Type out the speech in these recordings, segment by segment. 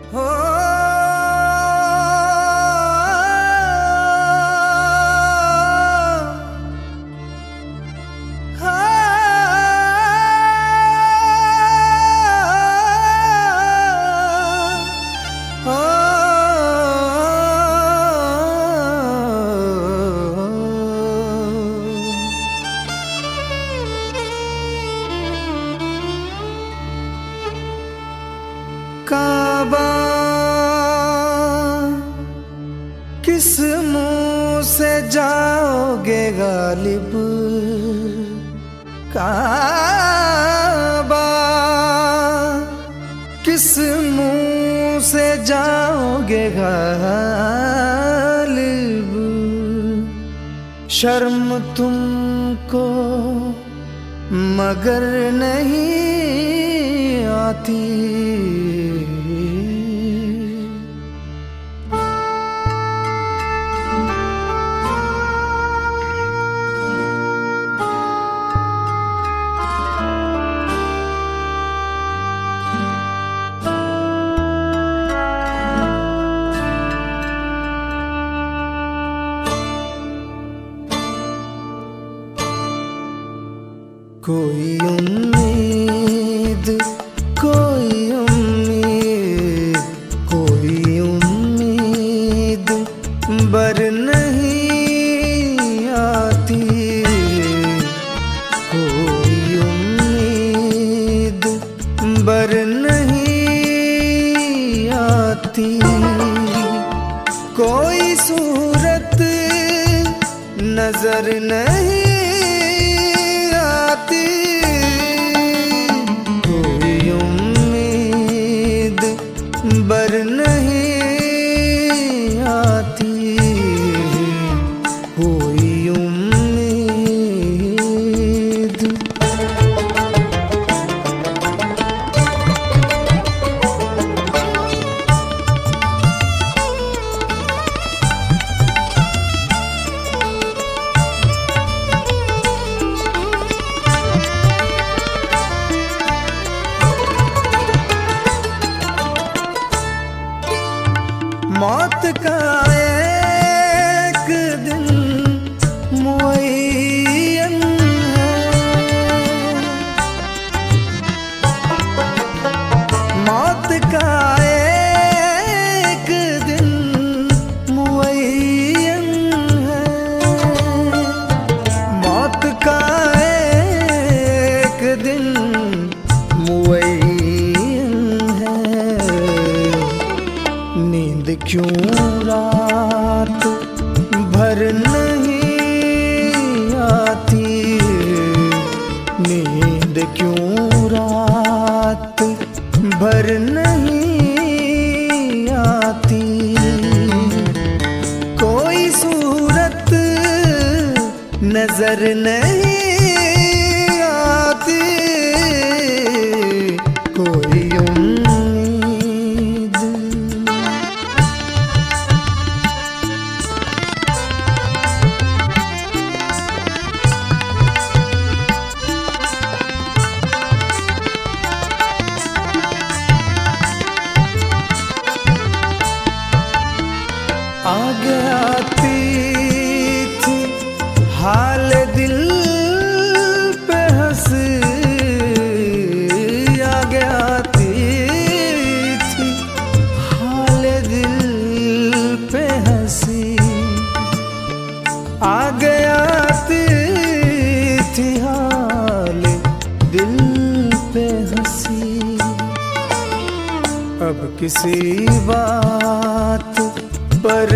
काबा किस मुंह से जाओगे गालिब, काबा किस मुंह से जाओगे गालिब। शर्म तुमको मगर नहीं आती, कोई उम्मीद कोई उम्मीद कोई उम्मीद बर नहीं आती, कोई उम्मीद बर नहीं आती। कोई सूरत नजर नहीं आती, कोई उम्मीद बर नहीं आती, कोई उम्मीद। मौत का एक दिन मुअय्यन है, मौत का एक दिन मुअय्यन है, मौत का एक दिन मुअय्यन है। नींद क्यों रात भर नहीं आती, नींद क्यों रात भर नहीं आती। कोई सूरत नजर नहीं आती, कोई आगे आती थी हाल दिल पे हंसी, आगे आती थी हाल दिल पे हंसी, आगे आती थी हाल दिल पे हंसी। अब किसी बात पर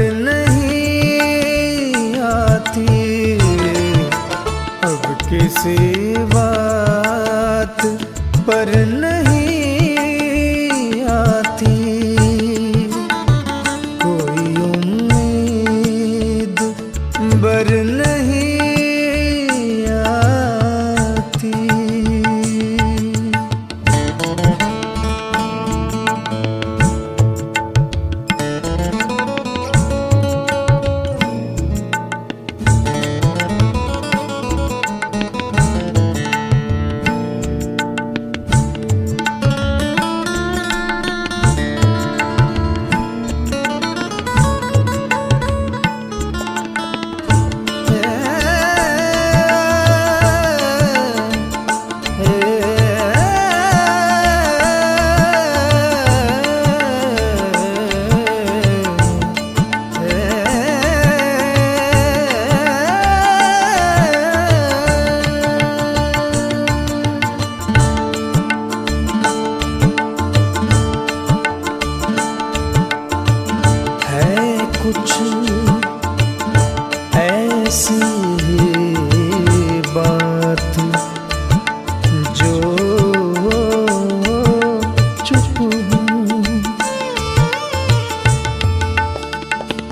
नहीं आती, अब किसी बात पर नहीं आती, कोई उम्मीद बर नहीं आती।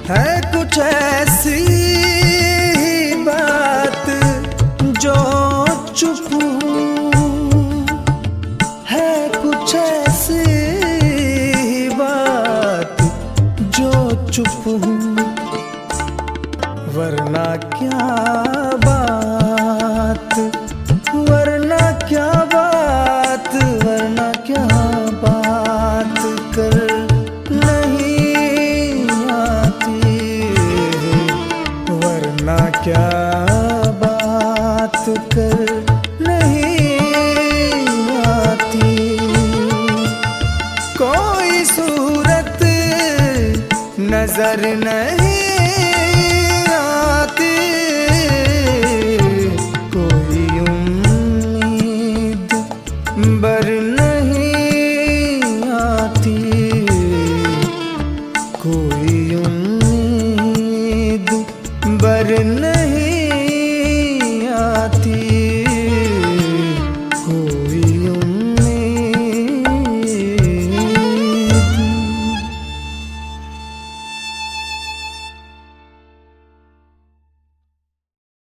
है कुछ ऐसी बात जो चुप हूँ, है कुछ ऐसी बात जो चुप हूँ, वरना क्या बात, वरना क्या बात, वरना क्या बात कर नहीं आती, वरना क्या बात कर नहीं आती। कोई सूरत नजर नहीं